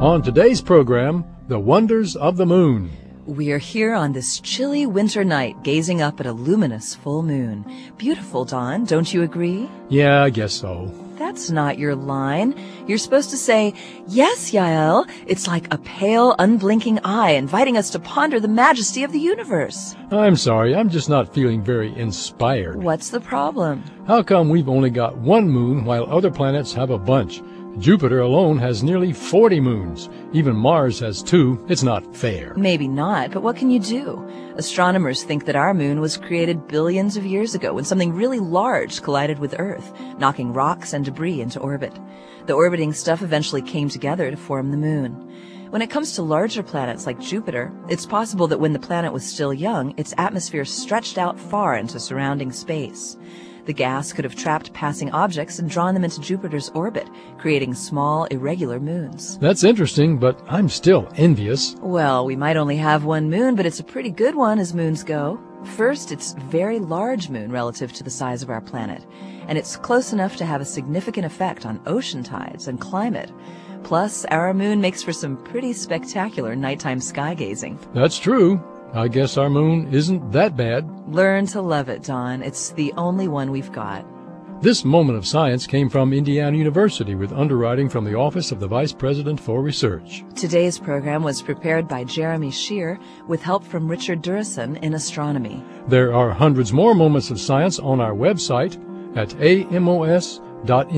On today's program, the wonders of the moon. We are here on this chilly winter night gazing up at a luminous full moon. Beautiful, Don, don't you agree? Yeah, I guess so. That's not your line. You're supposed to say, yes, Yael, it's like a pale, unblinking eye inviting us to ponder the majesty of the universe. I'm sorry, I'm just not feeling very inspired. What's the problem? How come we've only got one moon while other planets have a bunch? Jupiter alone has nearly 40 moons. Even Mars has 2. It's not fair. Maybe not, but what can you do? Astronomers think that our moon was created billions of years ago when something really large collided with Earth, knocking rocks and debris into orbit. The orbiting stuff eventually came together to form the moon. When it comes to larger planets like Jupiter, it's possible that when the planet was still young, its atmosphere stretched out far into surrounding space. The gas could have trapped passing objects and drawn them into Jupiter's orbit, creating small, irregular moons. That's interesting, but I'm still envious. Well, we might only have one moon, but it's a pretty good one as moons go. First, it's a very large moon relative to the size of our planet, and it's close enough to have a significant effect on ocean tides and climate. Plus, our moon makes for some pretty spectacular nighttime sky gazing. That's true. I guess our moon isn't that bad. Learn to love it, Don. It's the only one we've got. This moment of science came from Indiana University with underwriting from the Office of the Vice President for Research. Today's program was prepared by Jeremy Shear with help from Richard Durison in astronomy. There are hundreds more moments of science on our website at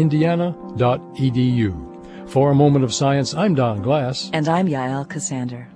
amos.indiana.edu. For A Moment of Science, I'm Don Glass. And I'm Yael Cassander.